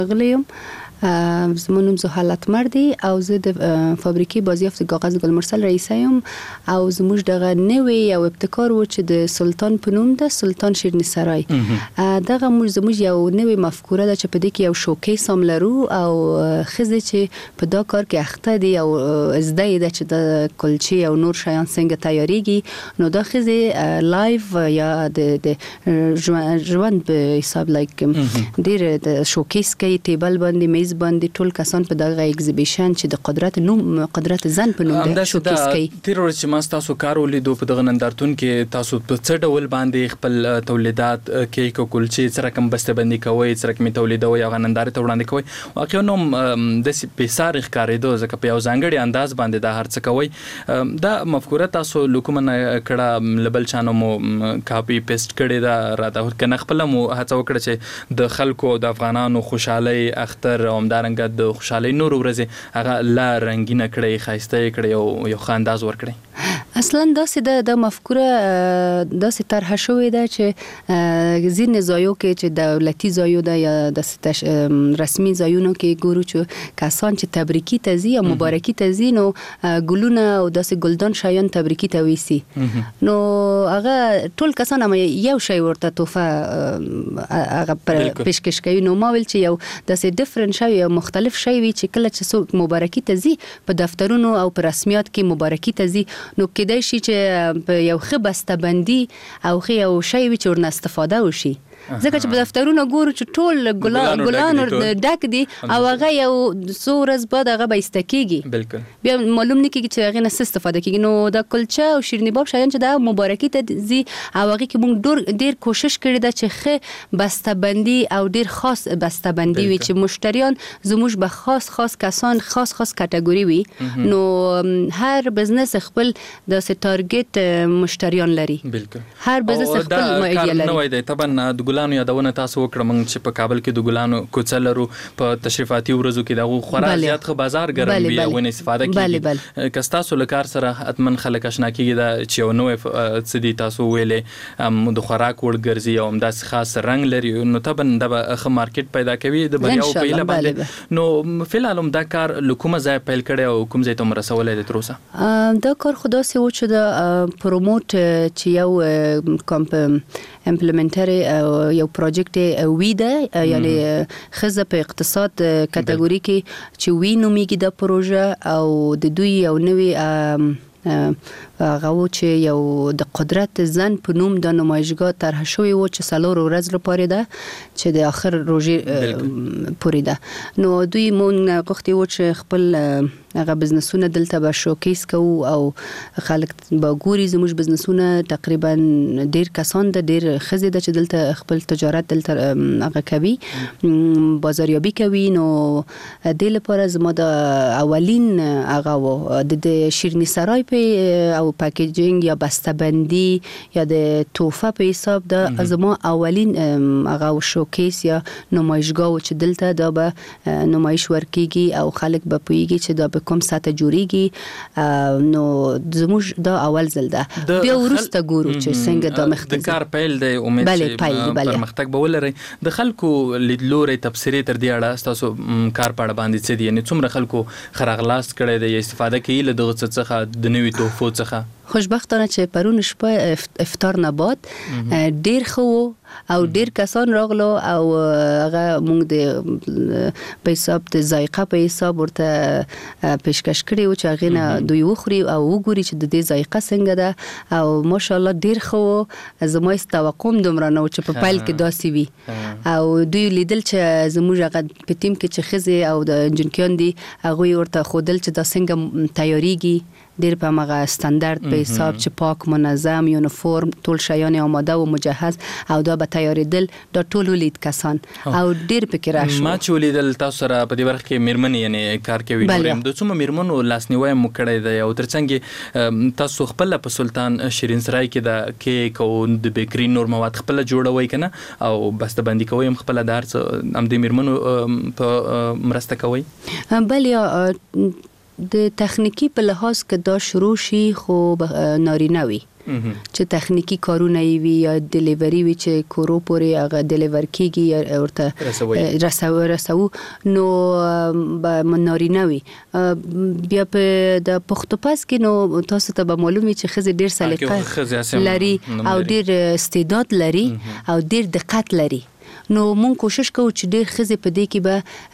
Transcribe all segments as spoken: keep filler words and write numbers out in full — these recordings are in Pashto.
غلیم زما نوم زهره لطمردی او زه د فابریکې بازیافت کاغذ ګلمرسل رئیسه یم او زموږ دغه نوی یو ابتکار و چې د سلطان په نوم ده، سلطان شیرني سرای. دغه موږ زموږ یو نوی مفکوره ده چې په دې کې یو شوکیس هم لرو او ښځې چې په دا کار کې اخته دي او زده یې ده چې د کلچې او نور شیان څنګه تیاریږي، نو دا ښځې لایف یا د ژوند په حساب لایک ډېر د شوکیس کوي، ټیبل باندې میز باندې ټول کسان په دغه ایگزیبیشن چې د قدرت نوم قدرت زن په نوم ده شوکیس کوي. تیر ورځ چې ما تاسو کار ولیدو په دغه نندارتون کې تاسو په څه ډول باندې خپل تولیدات کیک او کلچې سره کوم بسته‌بندي کوي، سره کوم تولیدوي او نندارې ته وړاندې کوي، واقعا نو د پیسار ښکارېدو ځکه په یو ځانګړي انداز باندې دا هر څه کوي. دا مفکوره تاسو لوکمنه کړه لبل چانو مو کاپی پیسټ کړي دا راته کنه خپل مو هڅه وکړه چې د خلکو د افغانانو خوشحالي اختر همدارنګه د خوشحالۍ نور ورځې هغه لا رنګینه کړئ، ښایسته یې کړئ او یو ښه انداز ورکړئ. اصلا داسې د د مفکوره داسې طرحه شوې ده چې ځینې ځایو کې چې دولتي ځایو ده یا د رسمي ځایونو کې ګورو چې کسان چې تبریکي ته ځي یا مبارکي ته ځي نو ګلونه او داسې ګلدان شیان تبریکي ته ویسي، نو هغه ټول کسان هم یو شی ورته تحفه هغه پیشکش کوي. نو ما ویل چې یو داسې ډیفرنٹ شی یا مختلف شی وي چې کله چې څوک مبارکي ته ځي په دفترونو او په رسمیات کې مبارکي ته ځي نو کېدای شي چې په یو ښه بسته‌بندي او ښه یو شی وي چې ورنه استفاده وشي، ځکه چې په دفترونو ګورو چې ټول ګلان ګلان ډک دي او هغه یو څو ورځې بعد هغه به ایسته کېږي، بالکل بیا معلوم نه کېږي چې هغې نه څه استفاده کېږي. نو دا کلچه او شیریني باب شیان چې دا مبارکي ته ځي او هغې کې موږ ډېر کوشش کړی ده چې ښه بسته‌بندي او ډېر خاص بسته‌بندي وي چې مشتریان زموږ به خاص خاص کسان خاص خاص کټګوري وي، نو هر بزنس خپل داسې ټارګټ مشتریان لري، بالکل هر بزنس خپل معیار لري. نو دی طبعا د ګلانو یادونه تاسو وکړه، موږ چې په کابل کې د ګلانو کوڅه لرو په تشریفاتي ورځو کې دغه خورا زیات ښه بازار ګرم وي او ونه استفاده کیږي. که ستاسو له کار سره حتما خلک اشنا کیږي دا چې یو نوی څه دي تاسو ویلې د خوراک وړ ګرځي او همداسې خاص رنګ لري، نو طبعا د ښه مارکیټ پیدا کوي د بریاو په هیله باندې. نو فلحال هم دا کار له کومه ځایه پیل کړی او کوم ځای ته مو رسولی دی تر اوسه؟ دا کار خو داسې و چې د پروموټ چې یو کمپ امپلیمنټري یو پروجیکټ وی ده، یعنی ښځه په اقتصاد کټګوري کې چې وی نومیږي د پروژه او د دوی یو نوی هغه و چې یو د قدرت زن په نوم د نمایشګاه طرح شوی و چې څلور ورځې لپاره ده چې د آخر روژې پورې ده. نو دوی مونږ غوښتي و چې خپل هغه بزنسونه دلته به شوکیس کوو او خلک به ګوري زموږ بزنسونه، تقریبا ډېر کسان ده، ډېر ښځې ده چې دلته خپل تجارت دلته هغه کوي، بازاریابي کوي. نو دې لپاره زما د اولین هغه و د شیرني سرای په او پاکیجینګ یا بسته‌بندي یا د تحفه په حساب د زما اولین هغه شوکیس یا نمایشګاه چې دلته دا به نمایش ورکیږي او خلک به پوهیږي چې دا به کوم ساعته جوړیږي. نو زموږ دا اول ځل ده، بیا وروسته ګورو چې څنګه دا مخ د کار پیل دی. امید چې پرمختګ به ولري. د خلکو لیدلوري تبصرې تر دې اړه ستاسو کار په اړه باندې څه دي، یعنی څومره خلکو خراغلاست کړی دی یا استفاده کوي له دغه څه څخه د نوي تحفو څخه؟ خوشبختانه چې پرون شپه افطار نه بعد ډیر خو او ډیر کسان راغلو او هغه موږ د په حساب د ذایقه په حساب ورته پیشکش کړی و چې هغه نه دوی وخوري او وګوري چې د دې ذایقه څنګه ده او ماشاءالله ډیر خو زما توقع دومره نه و چې په پیل کې داسې وي او دوی لیدل چې زموږ هغه په ټیم کې چې ښځې او د جنکیان دي هغوی ورته ښودل چې دا څنګه تیاریږي، ډیر په هغه ستاندرد په حساب چې پاک منظم یونیفورم ټول شیان آماده او مجهز او دا به تیاریدل دا ټول ولید کسان او ډیر فکر راشو. ما چې ولیدل تاسو سره په دې برخه کې میرمنې یعنی کار کوي، نورم د څومره میرمنو لاسنیوي مو کړی دی او ترڅنګ تاسو خپل په سلطان شیرین سرای کې د کیک او د بیکری نور مواد خپل جوړوي کنه او بسته‌بندي کوي هم خپل دار هم د میرمنو په مرسته کوي؟ بله د تخنیکی په لحاظ که دا شروع شي خو نارینه وي چې تخنیکی کارونه وي یا ډیلیوری وي چې کورو پورې هغه ډیلیور کیږي ورته رسو رسو نو منارینه وي. بیا په د پختوپاس کې نو تاسو ته به معلومي چې خزه ډیر سلیقه لري او ډیر استعداد لري او ډیر دقت لري. نو مون کوشش کوو چې ډېر ښځې په دې کې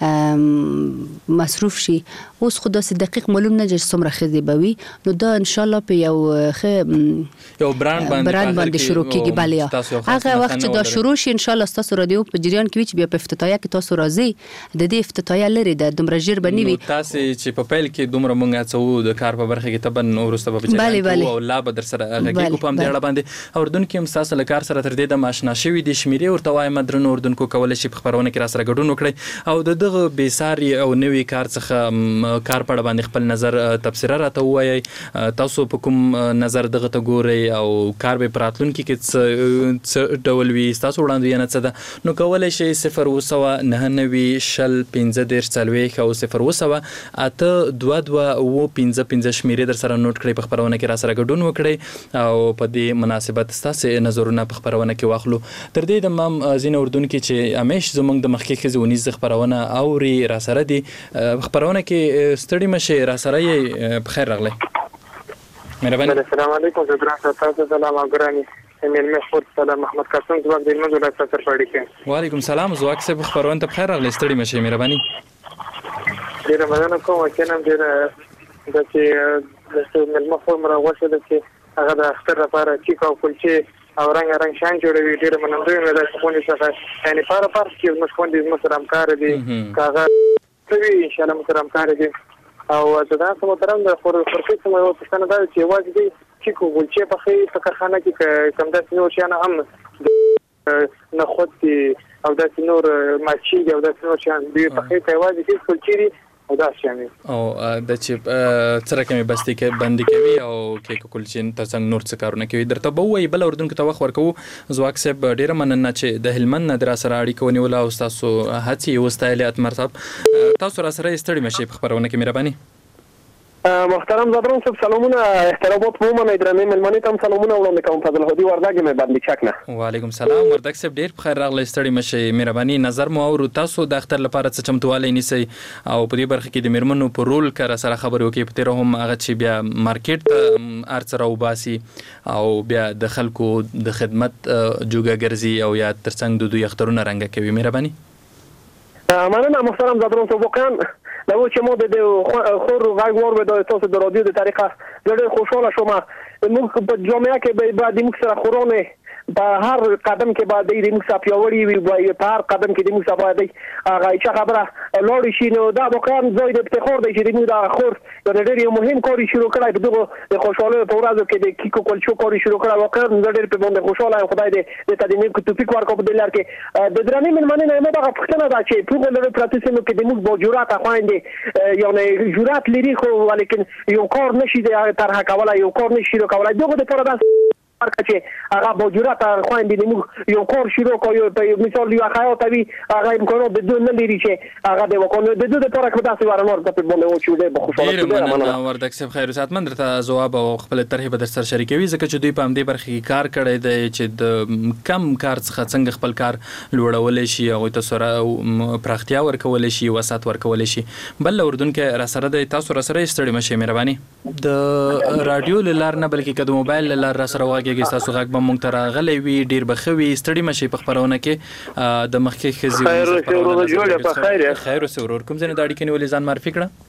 به مصروف شي. اوس خو داسې دقیق معلوم نه چې څومره ښځې به وي، نو دا انشاءالله په یو ښه یو برانډ باندې برانډ باندې شروع کیږي. بله هغه وخت چې دا شروع شي انشاءالله ستاسو رادیو په جریان کې وي چې بیا په افتتاحیه کې تاسو راځئ. د دې افتتاحیه لرې ده، دومره ژر به نه وي. تاسو چې په پیل کې دومره مونږ هڅوو د کار په برخه کې طبعا وروسته به جریان کوو او لا به در سره غږیږو په همدې اړه باندې. اردن کې هم ستاسو له کار سره تر دې دمه اشنا شوي دي، شمیرې ورته وایم درنو اردونکو کولی شي په خپرونه کې را سره ګډون وکړئ او د دغه بېساري او نوي کار څخه کار په اړه باندې خپل نظر تبصره راته ووایئ. تاسو په کوم نظر دغه ته ګورئ او کار به په راتلونکي کې څه ډول وي، ستاسو وړاندوینه څه ده؟ نو کولی شئ صفر اوه سوه نهه نوي شل پنځه دېرش څلوېښت او صفر اوه سوه اته دوه دوه اوه پنځه پنځه شمېرې در سره نوټ کړئ، په خپرونه کې را سره ګډون وکړئ او په دې مناسبت ستاسې نظرونه په خپرونه کې واخلو. تر دې دمه هم ځینې اردونکي چې همیش زموږ د مخکې ښځې ونیز خپرونه اوري را سره دي، خپرونه کې ستړي مه شئ، را سره یې په خیر راغلی. مهرباني. السلام علیکم. زه ګران تاسو سلام او ګراني مېلمه خود سلام محمد قاسم زواک د منځ له سفر پړی کې. وعلیکم سلام زواک صاحب، خپرونه ته په خیر راغلی، ستړي مه شئ. مهرباني. ډېره مننه کوم چې نن ډېر د چې د مېلمه خو مرا غوښه د چې هغه د اختر لپاره چیک او کلچې او رنګ رنګ شان جوړوي. ډېر مننه مې د خپل څخه یعنی پاره پاره چې موږ خوندې موږ سره همکار دي کاغه کوي ان شاء الله موږ سره همکار دي او دا څه محترم د خور فرقې څخه یو څه دا چې واجب دي چې کو ولچې په خې په کارخانه کې کوم داسې نور شان هم نه خود او داسې نور ماچي او داسې نور شان دی په خې ته واجب دي ولچې او دا شامل او د چې څه رقمي بستی کې باندې کوي او کې کولچین ترڅنګ نور څه کارونه کوي. درته به وایي بل اردونکو ته وخت ورکوو. زواک صاحب ډېره مننه چې د هلمند نه در سره اړیکه ونیوله او ستاسو هڅې وستایلې. اتمر صاحب تاسو را سره ستړي مشئ په خپرونه کې. مهرباني. محترم زادرون صاحب سلامونه، احترامات په عموما درنې مېلمنې ته هم سلامونه وړاندې کوم. فضل هدي وردګ مې باندې چک نه. وعلیکم سلام وردګ صاحب، ډېر په خیر راغلی، ستړي مشئ. مهرباني. نظر مو اورو، تاسو د اختر لپاره څه چمتوالی نیسئ او په دې برخه کې د میرمنو په رول که را سره خبرې وکړئ، په تېره هم هغه چې بیا مارکیټ ته هر څه راوباسي او بیا د خلکو د خدمت جوګه ګرځي او یا ترڅنګ د دوی اخترونه رنګه کوي. مهرباني. مننه محترم زادرون صاحب، واقعا لو چې مو د خور غږ وور به د تاسو د رادیو د طریقه ډېر خوشاله شوم. موږ په جامعه کې به د موږ سره خورونه په هر قدم کې به د موږ سره پیاوړي وي، په هر قدم کې د موږ سره باید هغه چې خبره لاړ شي. نو دا واقعا ځای د افتخار دی چې موږ د خور د ډېر یو مهم کار شروع کړی په دغه د خوشاله په ورځو کې د کیکو کولچو کار شروع کړی. واقعا زه ډېر په باندې خوشاله یم. خدای دې د تدینې کو توفیق ورکړي په دې لار کې. د درنې مېلمنې نه مې دا پوښتنه ده چې په لږ پراتیسونو کې د موږ با جرأت خويندې یعنی جرأت لري خو ولیکن یو کار نشي د طرح کولای، یو کار نشي کولای. دغه د پاره د ورکه چې هغه با جرأت خويندې د موږ یو کار شروع کوي. په مثال یو خیاط وي هغه امکانات د دوه نه لري چې هغه د وکړو د دوه لپاره کې تاسو ورنور د په باندې او چې د بخښنه ډېر مننه وردګ صاحب. خیر ساتمن درته جواب او خپل طرح به در سره شریکوي ځکه چې دوی په همدې برخه کې کار کړی دی چې د کم کار څخه څنګه خپل کار لوړولی شي او تاسو سره پراختیا ورکولی شي، وسعت ورکولی شي. بل اردونکو را سره دی، تاسو را سره ستړي مشئ. مهرباني. د رادیو له لارې نه بلکې که د موبایل له لارې را سره وغږېږئ ستاسو غږ به موږ ته راغلی وي، ډېر به ښه وي. ستړي مشئ په خپرونه کې د مخکې ښځې خیر اوسې ورور جوړه په خیر خیر اوسې ورور. کوم ځای نه د اړیکې نیولې ځان معرفي کړه؟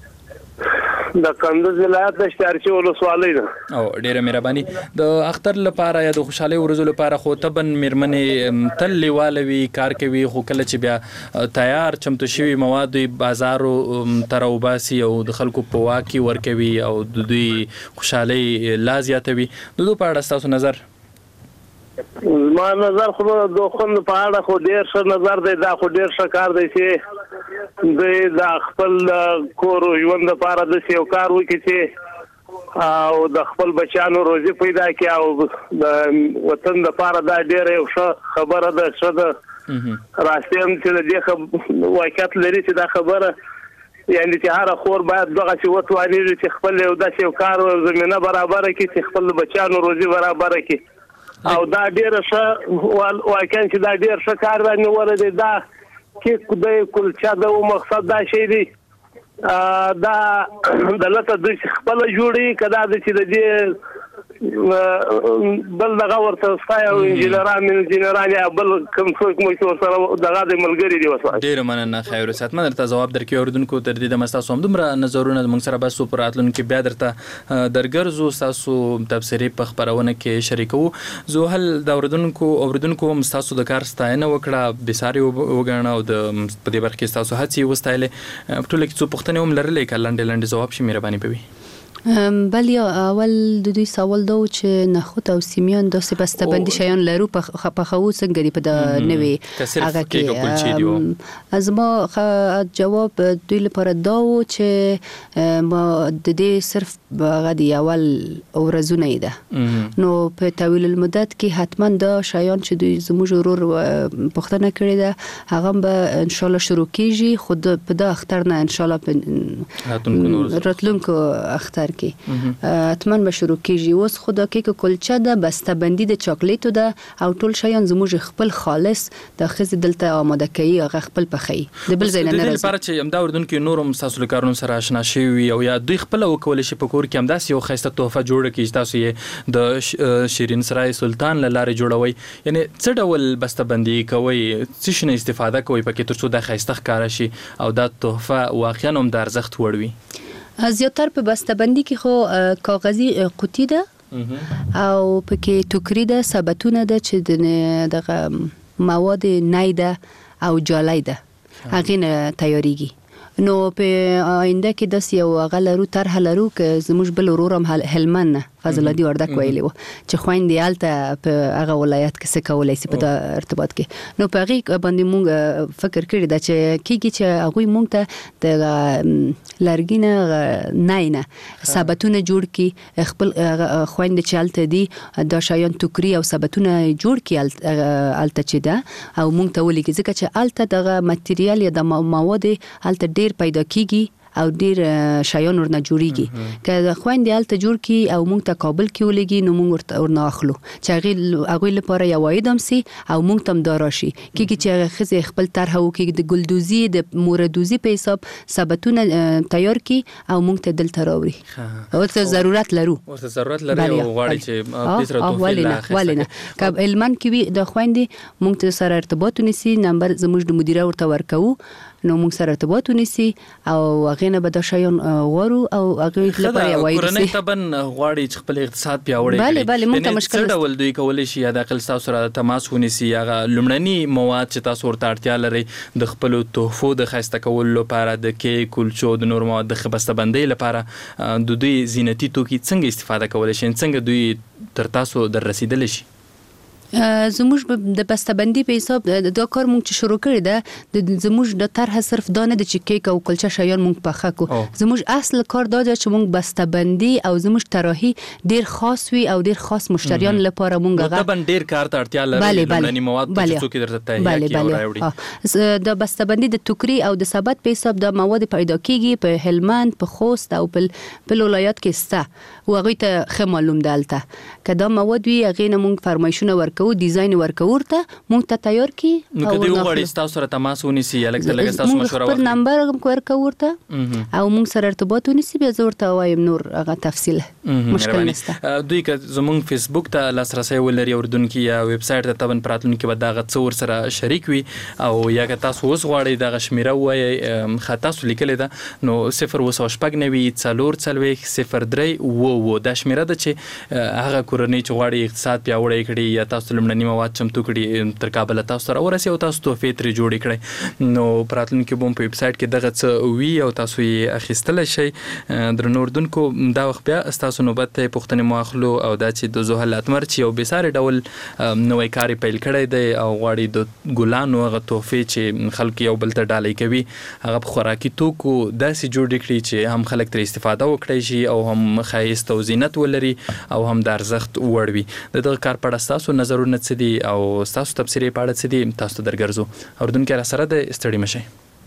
د کندز ولایت د شتارچي ولسوالۍ نه. او ډېره مهرباني. د اختر لپاره یا د خوشحالۍ ورځو لپاره خو طبعا میرمنې تل لیواله وي، کار کوي، خو کله چې بیا تیار چمتو شوي مواد بازارو ته راوباسي او د خلکو په واک کې ورکوي او د دوی خوشحالۍ لا زیاتوي. د دوی په اړه ستاسو نظر؟ ما نظر خو د خوند په اړه خو ډېر ښه نظر دی. دا خو ډېر ښه کار دی چې دوی د خپل کور ژوند لپاره داسې یو کار وکړي چې او د خپل بچیانو روزي پیدا کړي او د وطن لپاره دا ډېره یو ښه خبره ده. ښه ده راستی هم چې د دې واقعیت لري چې دا خبره یعنی چې هر خور باید دغه چې وتوانیږي چې خپل یو داسې یو کار او زمینه برابره کړي چې خپل بچیانو روزي برابره کړي او دا ډېره ښه واقعا چې دا ډېر ښه کار باندې ورده دا کې د کلچا د مقصد دا شی دی دا دلته د خپل جوړي کدا د چې د بل دغه ورته سپای او انجینران انجینران یا بل کوم څوک مو چې سره دغه د ملګری دی وسه ډیر مننه خیر سات من درته جواب درکې اوردونکو تر دې د مستاسو هم دومره نظرونه موږ سره بس پر اتلونکو بیا درته درګرزو تاسو تفسیری په خبرونه کې شریکو زه هل د اوردونکو اوردونکو مستاسو د کار ستاینه وکړه بساري وګڼه او د په دې برخه کې تاسو هڅې وستایله ټول کې څه پوښتنه هم لرلې کلاندې لاندې جواب شي مهرباني کوي بله اول د دوی سوال دا چې نخود او سیمیان داسې بسته‌بندي شیان لرو په پخو څنګه دی په د نوې هغه کې از ما جواب دوی لپاره دا و چې ما د دې صرف هغه دی اول ورځونه ده نو په طویل المدت کې حتما دا شیان چې دوی زموږ ورور پوښتنه کړې ده هغه به ان شاء الله شروع کیږي خود په دا اختر نه ان شاء الله راتلونکو اختر کې اتمن به شروع کیږي اوس خدا کې کلچه ده بسته‌بندي د چاکلیټو ده او ټول شیان زموږ خپل خالص د خزې دلته آماده کوي هغه خپل پخي د بل ځای نه راځي لپاره چې امدا وردون کې نورم تاسو کارونو سره آشنا شوي او یا دوی خپل وکول شي په کور کې همداس یو خسته تحفه جوړه کیږي تاسو یې د شیرین سرای سلطان لاره جوړوي یعنی څه ډول بسته‌بندي کوي څه شنه استفاده کوي پکې ترڅو د خسته ښکار شي او د تحفه واقعا هم د ارزښت وړوي زیاتر په بسته‌بندي کې خو کاغذي قوطی ده او پکې ټوکری ده ثبتونه ده چې دغه مواد نای ده او جالای ده هغه نه تیاریږي نو په آینده کې داس یو غلرو طرح لرو که زموږ بل ورورم هلمند فضل الله وردک ویلی و چې خويندې الته په هغه ولایت کې څه کولای شي په د ارتباط کې نو په هغه باندې مونږ فکر کړی دا چې کیږي چې هغه مونږ ته د لرګینه نه ثبتونه جوړ کی خپل خويندې چې الته دي دا شایان ټوکری او ثبتونه جوړ کی الته چې دا او مونږ ته ولې ځکه چې الته دغه ماتریال یا د مواد الته ډیر پیدا کیږي او ډیر شایان ورنه جوړیږي که خويندې الته جوړ کی او مونږ ته کابل کې ولګي نو مونږ ورنه اخلو چې هغه هغه لپاره یو وایدم سي او مونږ تم داراشي کیږي چې خزه خپل طرح وکي د ګلدوزي د موردوزي په حساب ثبتونه تیار کی او مونږ ته دلته راوړي او ته ضرورت لرو ورته ضرورت لري او غواړي چې د سره توفیق ولنه کب علمن کې د خويندې مونږ ته سره ارتباط ونیسي نمبر زموږ د مدیره ورته ورکو نو موږ سره ارتباط ونیسي او هغه نه به د شایان غوړو او هغه لپاره وایي کورنۍ تبن غواړي چې خپل اقتصاد پیاوړی کړي بله بله موږ ته مشکل څه ډول دوی کولای شي د خپل تاسو سره تماس ونیسي هغه لمړني مواد چې تاسو ورته اړتیا لري د خپل تحفو د خسته کولو لپاره د کې کلچو د نور مواد د بسته‌بندۍ لپاره د دوی زینتی توکي څنګه استفاده کولای شي څنګه دوی تر تاسو در رسیدلی شي زموږ د بسته‌بندي په حساب دا کار مونږ چې شروع کړی ده د زموږ د طرح صرف دانه د چې کیک او کلچه شایان مونږ پخه کو زموږ اصل کار دا چې مونږ بسته‌بندي او زموږ طراحي ډیر خاص وي او ډیر خاص مشتریان لپاره مونږ غواړو دا ډیر کار ته اړتیا لري لمړني مواد چې څوک درته تایید کوي د بسته‌بندي د ټوکري او د ثبت په حساب د مواد پیدا کیږي په هلمند په خوست او په ولایت کې سته او هغه ته خه معلوم دالته کدا مواد وی هغه نه مونږ فرمایشونه ورکو ډیزاین ورکورته مونږ ته تیار کی نو کدی وغواړي تاسو سره تماس ونیسي یا لکه لکه تاسو مشوره ورکړئ نمبر ورکورته او مونږ سره ارتباط ونیسي بیا زورته وایم نور هغه تفصیل مشکل نشته دوی که زمونږ فیسبوک ته لاسرسي ولري اوردونکو یا ویب سټ ته تبن پراتونکو به دغه څور سره شریک وي او یا که تاسو اوس غواړئ دغه شمیره وای خطا سو لیکل ده نو صفر وسوشپګ نوي څلور څلوي صفر درې وو وو د شمیره ده چې هغه کورنۍ چې غواړي اقتصاد پیاوړی کړي یا تاسو لمړني مواد چمتو کړي تر کابل تاسو سره ورسي او تاسو توفیق ترې جوړ کړئ نو پراتونکو بم په ویب سټ کې دغه څه وی او تاسو یې اخیستل شي درنو اردوونکو دا وخت بیا تاسو نوبت ته پوښتنه مواخلو او دا چې د زوهل اتمر چې یو بساره ډول نوې کاری پیل کړی دی او غواړي د ګلانو هغه توفیق چې خلک یو بل ته ډالۍ کوي هغه خوراکي توکو داسې جوړ کړي چې هم خلک تر استفاده وکړي شي او هم خایست او زینت ولري او هم د ارزښت وړ وي دغه کار په تاسو نظر څه دي او تاسو تفسیری پاړه څه دي تاسو درګرځو اوردونکو را سره د استړی مشه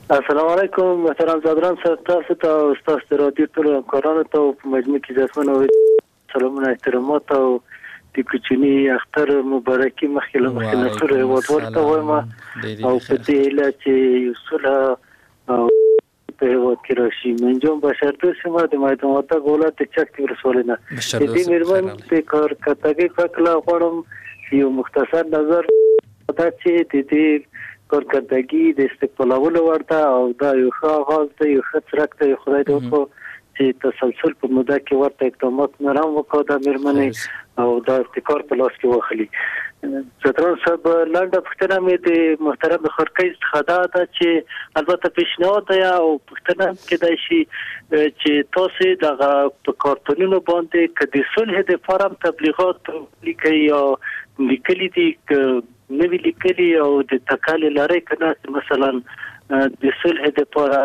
السلام علیکم محترم زادران صاحب، تاسو ته او تاسو ته رادیو ټول همکارانو ته په مجموع کې ځاتمنه سلامونه احترامات او د کوچني اختر مبارکي مخکې له مخکې نه ټول هیوادوالو ته وایم او په دې هیله چې یو صلح او په هیواد کې راشي. منجم بشردوست ما د مایدان وطن ولایت چک ولسوالۍ نه د دې میرمن د کارکردګۍ په اړه غواړم یو مختصر نظر دا چې د دې کارکردگی د استقبالولو ورته او دا یو ښه آغاز دی، یو ښه څرک دی. خدای دې وکړي چې تسلسل په موده کې ورته اقدامات نرم وکړي د میرمنې او دا ابتکار په لاس کې واخلي. زدران صاحب لنډه پوښتنه مې د محترم خرقی څخه دا ده چې البته پیشنهاد دی او پوښتنه کېدای شي چې تاسو دغه په کارتونونو باندې که د صلح دپاره هم تبلیغات لیکئ یا لیکلي دي نوی لیکلي او د تکالي لري کنه مثلا د صلح دپاره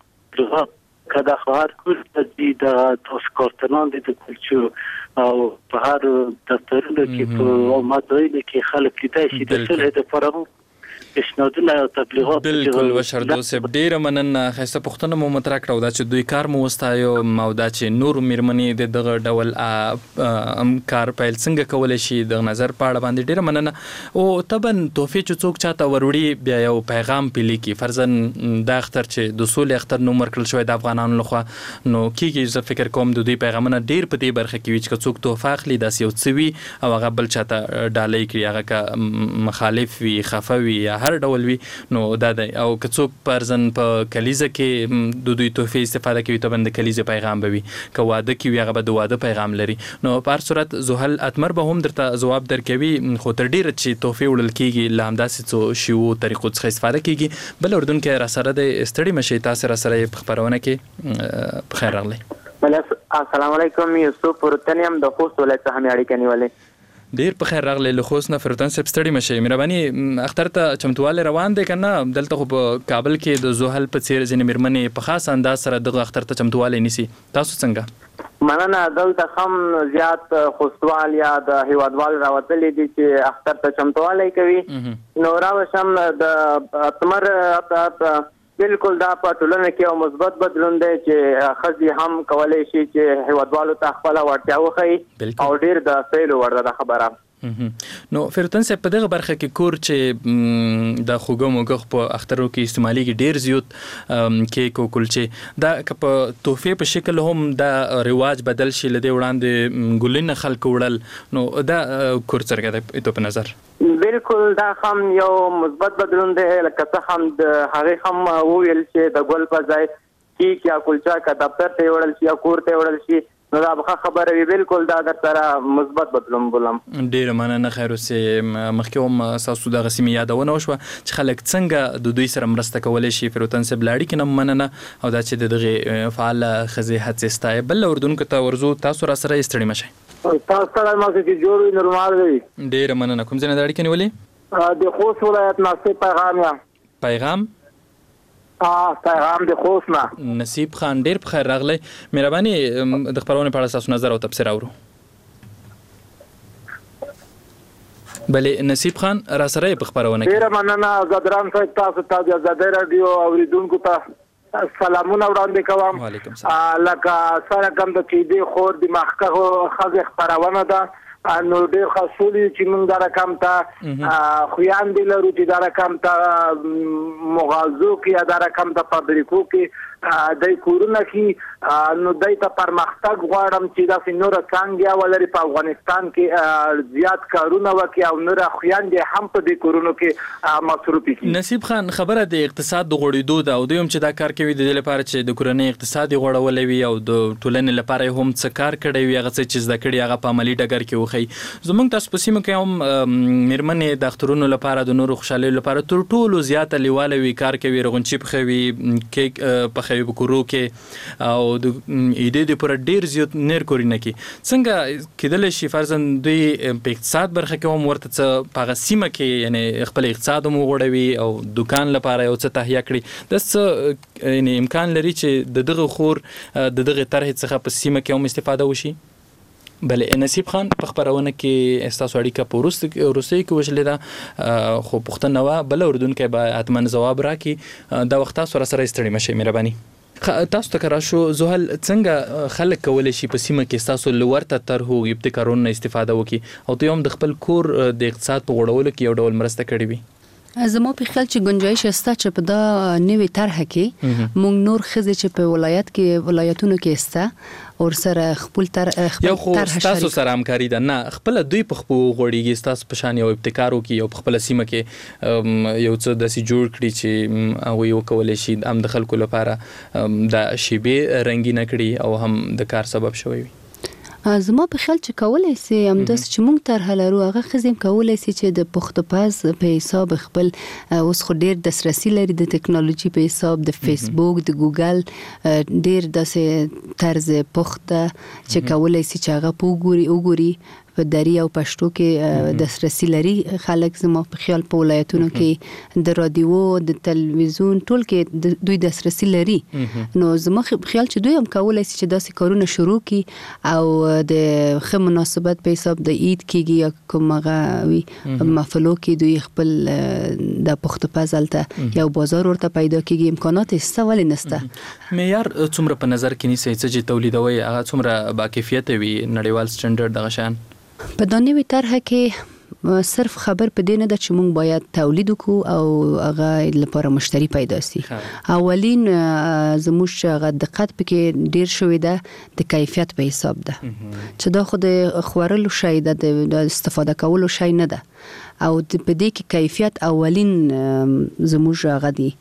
کدا خواهر کول د تاسو کارتنان د کلچو او په هر دفترونو کې په مدرسو کې خلک کېدای شي د صلح دپاره پیشنهادونه او تبلیغات. بالکل بشردوست صاحب ډیره مننه. خسته پښتنه مو مطرح کړو دا چې دوی کار مو وستایو او دا چې نور میرمنې د دغه ډول ام کار پیل څنګه کولای شي د نظر پاړه باندې ډیره مننه. او تبن توفی چې څوک چاته وروړي بیا یو پیغام پیلی کی فرضاً دا اختر چې د سولې اختر نو مرکل شوی د افغانانو لخوا نو کیږي زه فکر کوم د دوی پیغامونه ډیر په دې برخه کې چې څوک توفه اخلي داس یو څوي او هغه بل چاته ډالۍ کړي هغه کا مخالف وي خفوي یا هر ډول وي نو دا دی. او که څوک پرزن په کلیزه کې د دوی توفی استفاده کوي ته بند کلیزه پیغام به وي که واده کې وي هغه به د واده پیغام لري. نو په هر صورت زحل اتمر به هم درته جواب درکوي خو تر ډیره چې توفی وړل کیږي له همداسې څو شیو طریقو څخه استفاده کیږي. بل اردن کې را سره د استړي مشي تاسو را سره په خبرونه کې په خیر راغلی. السلام علیکم یوسف ورتنیم د خوست ولایت څخه مې اړیکه نیولې. ډیر په خیر راغلی له خوست نه فرتن سب ستړي مشي. مهرباني اختر ته چمتواله روان دي کنه دلته خو په کابل کې د زحل په څیر ځینې میرمنې په خاص انداز سره دغه اختر ته چمتواله نیسي. تاسو څنګه؟ مننه. دلته هم زیات خوستوال یا د هیوادوال راوتلي دي چې اختر ته چمتواله کوي. نو راوشم د اتمر بالکل دا په ټولنه کې یو مثبت بدلون دی چې ښځې هم کولی شي چې هیوادوالو ته خپله وړتیا وښیي او ډېر د ستایلو وړ ده خبره. نو فرتن صاحب په دغه برخه کې کور چې د خوګو موګخ په اخترو کې استعمالي ډیر زیات کیک او کلچې دا که په تحفه په شکل هم دا رواج بدل شي لدی وړاندې ګلین خلک وړل نو دا کور څرګه ده ته په نظر؟ بالکل دا هم یو مثبت بدلون دی لکه څه هم د هغې هم وویل چې د ګل په ځای کیک یا کلچه که دفتر ته یې وړل شي یا کور ته یې وړل شي نو دا به خبره وي. بالکل دا در سره مثبت بدلون بولم. ډیره مننه. خیر اوسې مخکې هم ستاسو دغه سیمې یادونه وشوه چې خلک څنګه د دوی سره مرسته کولی شي. فروتن صاحب له اړیکې نه مننه او دا چې د دغې فعاله ښځې هڅې ستایي. بل اردونکو ته ورځو تاسو را سره ستړي مشئ. تاسو سره ما چې جوړ وي نورمال دی. ډیره مننه. کوم ځای نه د اړیکې نیولې؟ د خوست ولایت ناصر پیغام یم. پیغام اه پیغام د خوست نه. نصیب خان ډیر په خیر راغلی. مهرباني د خبرونه په اړه تاسو نظر او تبصره اورو. بلې نصیب خان را سره په خبرونه کې. ډیر مننه زدران صاحب تاسو ته د زده رادیو اوریدونکو ته سلامونه وړاندې کوم. وعلیکم السلام. لکه سره کوم د کیدې خور د مخکغه خزه خبرونه ده نو ډېر خاصولي چې موږ دا رقم ته خویاندې لرو چې دا رقم ته مغازو کې یا دا رقم ته فابریکو کې دای کورونه کې نو دای ته پرمختګ غواړم چې داسې نوره څانګه ولري په افغانستان کې زیات کارونه وکړي او نوره خویاندې هم په دې کورونو کې مصروف کړي. نصیب خان خبره د اقتصاد د غوړېدو ده او دوی هم چې دا کار کوي د دې لپاره چې د کورنۍ اقتصاد غوړولی وي او د ټولنې لپاره هم څه کار کړی وي هغه څه چې زده کړي هغه په عملي ډګر کې وښیي. زمونږ تاسو په سیمه کې هم میرمنې د اخترونو لپاره د نورو خوشحالیو لپاره تر ټولو زیاته لیواله وي کار کوي رغونچي پخوي کیک پخوي په کورو کې او د ایډې د پوره ډیر زیات نیر کورینه کې څنګه کېدلی شي فرضاً دوی په اقتصاد برخه کې هم ورته څه په هغه سیمه کې یعنې خپل اقتصاد هم وغوړوي او دوکان لپاره یو څه تهیه کړي دا څه یعنې امکان لري چې د دغه خور د دغه طرحې څخه په سیمه کې هم استفاده وشي؟ بلې نصیب خان په خبرونه کې استاسو اړیکه په روسي کې وشلې ده خو پوښتنه وا بل اردوونکی به حتما ځواب راکړي دا وخت تاسو سره ستړي مشئ مهرباني تاسو ته کرا شو زحل څنګه خلک کولای شي په سیمه کې تاسو لورته طرحو ابتکارونو استفاده وکړي او ته هم د خپل کور د اقتصاد په غوړولو کې یو ډول مرسته کړې وي زما په خیال چې گنجایش شته چې په دا نوې طرح کې مونږ نور خزې چې په ولایت کې ولایتونو کې سته او سره خپل تر خپل طرح تاسو سره همکاري ده نه خپل دوی په خپل غوړیږي تاسو په شان یو ابتکار وکي او په خپل سیمه کې یو څه د سي جوړ کړی چې او یو کولای شي هم د خلکو لپاره د شیبه رنگینه کړي او هم د کار سبب شوی وي زما په خیال چې کولای سي همداس چې مونږ طرح لرو هغه خزم کولای سي چې د پختپاز په حساب خپل اوس خو ډیر دسترسي لري د ټکنالوژي په حساب د فیسبوک د ګوګل ډیر داسې طرز پخته چې کولای سي چې هغه پوګوري وګوري په دری او پښتو کې دسترسي لري خلک زما په خیال په ولایتونو کې د رادیو د تلویزیون ټول کې دوی دسترسي لري نو زما په خیال چې دوی هم کولای شي چې داسې کارونه شروع کړي او د خه مناسبت په حساب د عید کېږي یا کومه وي محفلو کې دوی خپل د پختپاز الته یو بازار ورته پیدا کېږي امکانات یې ولې نشته معیار څومره په نظر کې نیسي چې تولیدوي هغه څومره با کیفیت وي نړیوال سټانډرډ دغه شان په دانه وی طرحه کې صرف خبر په دینه ده چې مونږ باید تولید وکړو او هغه لپاره مشتری پیدا سي اولین زموږ هغه دقت پکې ډیر شوې ده د کیفیت په حساب ده چې دا خود خورلو شي د استفاده کولو شي نه ده او په دې کې کیفیت اولین زموږ هغه دی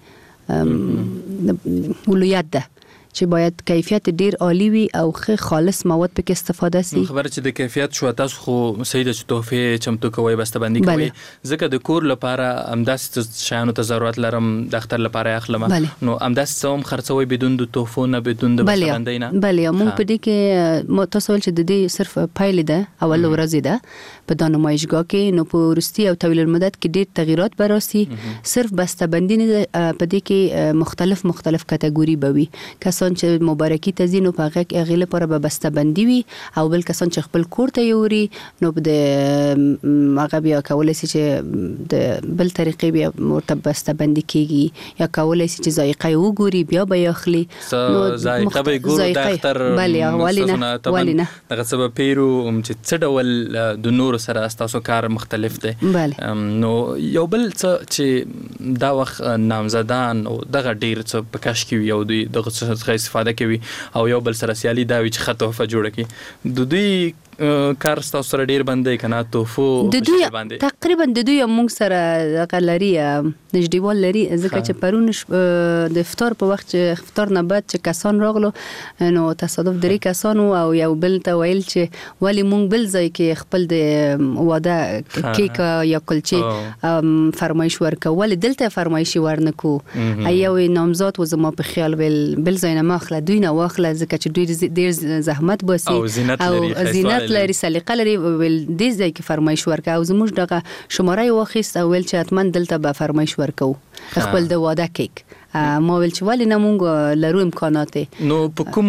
اولویت ده چې باید کیفیت ډیر عالی وي او ښه خالص مواد پکې استفاده سي خبره چې د کیفیت شو تاسو خو سیده چې تحفه چمتو کوي بسته‌بندي کوي ځکه د کور لپاره امداس شایانو ته ضرورت لرم د اختر لپاره اخلم نو امداس څوم خرڅوي بدون د تحفو نه بدون د بسته‌بندي نه بله مونږ په دې کې متصل چې د دې صرف پایل ده اول ورځ ده په دا نمایشګاه کې نو په ورستي او طویل المدت کې ډیر تغیرات براسي صرف بسته‌بندي نه په دې کې مختلف مختلف کټګوري بوي کسان چې مبارکي تزینو په هغه کې هغه لپاره به بسته‌بندي وي او بل کسان چې خپل کور ته یوري نو د هغه بیا کولای شي چې د بل طریقې بیا مرتب بسته‌بندي کیږي یا کولای شي چې ذائقه وګوري بیا به یخلي نو ذائقه به ګورو د اختر بله ولینه ولینه دغه سبب پیرو چې څه ډول د نور سره تاسو کار مختلف دی نو یو بل څه چې دا وخت نامزدان او دغه ډیر څه پکاش کی یو دوی دغه څه استفاده کوي او یو بل سره سیالي دا وی چې خطوفه جوړه کی د دوی کار تاسو سره ډیر باندې کنه توفو د دوی تقریبا د دوی موږ سره غلري نږدېوال لري ځکه چې پرون د افطار په وخت چې افطار نه بعد چې کسان راغلو نو تصادف درې کسانو او یو بل ته ویل چې ولی موږ بل ځای کې خپل د واده کیک یا کلچې فرمایش ورکو ولی دلته فرمایشي ورنکو ایو نامزاد و زما په خیال بل بل ځای نه ماخله دوی نه واخله ځکه چې دوی ډیر زحمت باسي او زینت لري زینت لري سلیقه لري ول دې ځای کې فرمایش ورکو او زموږ دغه شماره واخیست او ول چې اتمن دلته به فرمایش ورکو خپل د واده کیک ما ول چې ولې نه مونږ لرو امکانات نو په کوم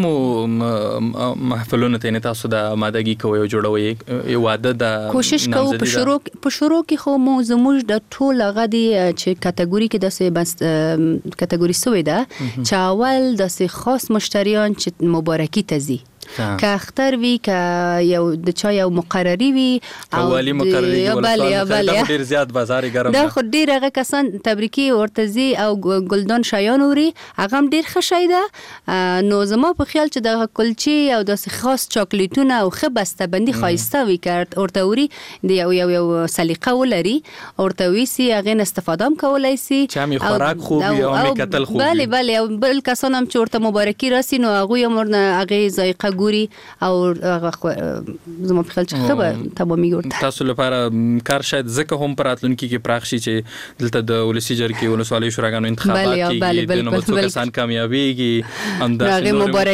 محفلونو ته تاسو د آمادګي کوي او جوړوي واده د کوشش کوو په شروع په شروع کې خو مو زموږ د ټول غدي چې کټګوري کې د بس کټګوري سوې ده چې اول د خاص مشتریان چې مبارکي تزي که اختر وی که یو د چا یو مقرری وی او والی مقرری ولستان دا ډیر زیات بازار ګرم دا خو ډیر هغه کسان تبریکی ورتزي او ګلدان شایان وري هغه ډیر خشای ده نو زما په خیال چې د کلچي او د خاص چاکلیټونه او خه بسته‌بندي خاصه وی کړ ورته وري د یو یو یو سلیقه ولري ورته وی سي هغه استفاده هم کولای سي چې می خوراک خوب یا می قتل خوب بله بله بل کسان هم چې ورته مبارکي راسي نو هغه یې مرنه هغه ذائقه ګوري او زما په خیال چې خبر تمامي ورته تاسو لپاره کار شاید ځکه هم پراتلونکي کې پراخ شي چې دلته د ولسی جرګې ولسوالۍ شوراګانو انتخابات کېږي د نو څو کسان کامیابیږي هم د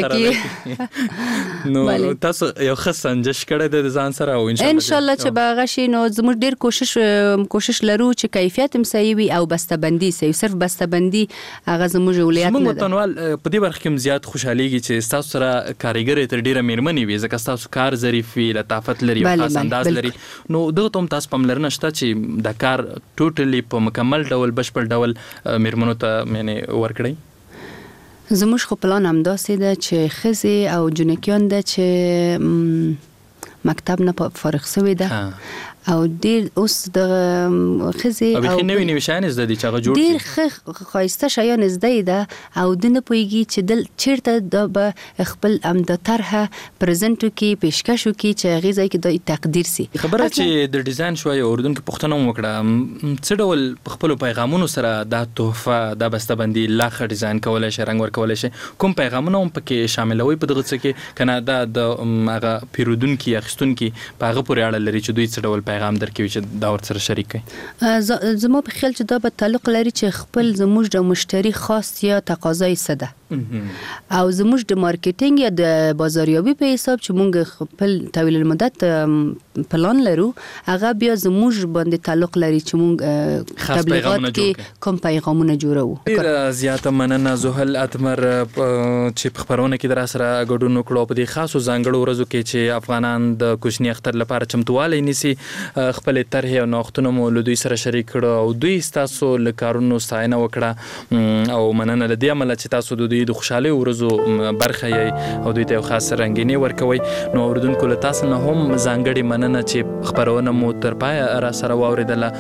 مبارکي نو تاسو یو خسنجش کړه د ځان سره او ان شاء الله چې باغ شي نو زموږ ډیر کوشش کوشش لرو چې کیفیت هم صحیح وي او بسته‌بندي صحیح صرف بسته‌بندي هغه زموږ ولایت نه موږ متنوال په دې برخه کې زیات خوشاليږي چې تاسو سره کاریګر تر تر ډیره میرمنې وي ځکه ستاسو کار ظریف وي لطافت لري او خاص انداز لري نو دغه ته هم تاسو پاملرنه شته چې د کار ټوټلی په مکمل ډول بشپړ ډول میرمنو ته یعنې ورکړئ زموږ خو پلان همداسې ده چې ښځې او جنکیان ده چې مکتب نه فارغ شوي ده او ډیر اوس د ښځې او بخې نوي نوي شیان زده دي چې هغه جوړ ډیر ښه ښایسته شیان زده ده او د نه پوهېږي چې دل چیرته دا به خپل همدا طرحه پرزنټ وکړي پیشکش وکړي چې هغې ځای کې دا تقدیر سي خبره چې د ډیزاین شوی اردن کې پوښتنه هم وکړه څه ډول په خپلو پیغامونو سره دا تحفه دا بستهبندي لا ښه ډیزاین کولی شي رنګ ورکولی شي کوم پیغامونه هم پکې شاملوي په دغه څه کې که نه دا د هغه پیرودونکي اخیستونکي په هغه پورې اړه لري چې دوی څه ډول پیغام درکوي چې دا ورسره شریک کړي زما په خیال چې دا به تعلق لري چې خپل زموږ د مشتری خاص یا تقاضای څه ده او زموږ د مارکیټینګ یا د بازاریابي په حساب چې موږ خپل طویل المدت پلان لرو هغه بیا زموږ باندې تعلق لري چې موږ تبلیغات کې کوم پیغامونه جوړو ډېره زیاته مننه زحل اتمر چې په خپرونه کې در سره ګډون وکړو په دې خاصو ځانګړو ورځو کې چې افغانان د کوچني اختر لپاره چمتووالی نیسي خپل طرحې او نوښتونه مو له دوی سره شریک کړو او دوی ستاسو له کارونو ستاینه وکړه او مننه له دې امله چې تاسو د دوی د خوشحالۍ ورځو برخه یې او دوی ته یو خاص رنګیني ورکوئ نو اورېدونکو له تاسو نه هم ځانګړې مننه چې خپرونه مو تر پایه را سره واورېدله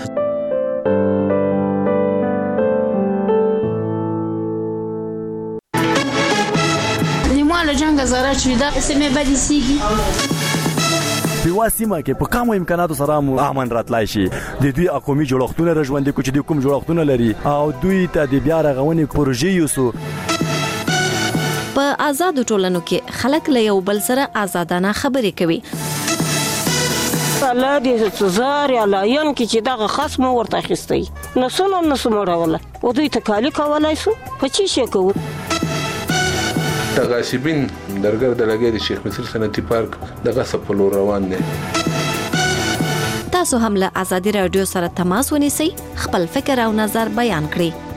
لیمو له جنګه زاره چې دا سمې بدې سیږي په واسمه کې په کومو امکاناتو سره مو امن راتلای شي د دوی اقومي جوړښتونه راژوندې کو چې د کوم جوړښتونه لري او دوی ته د بیا رغونې پروژې یوسو په آزادو ټولنو کې خلک له یو بل سره آزادانه خبرې کوي الله دې څزار یا لاین کې چې دغه خاص مو ورته اخیستی نو سونو نو سموراوله او دوی ته کالی کولای سو په چی شي کوو تغاسبین درګر د لګې د شیخ مصر صنعتي پارک دغه سپلو روان دي تاسو هم له ازادي رادیو سره تماس ونیسئ خپل فکر او نظر بیان کړئ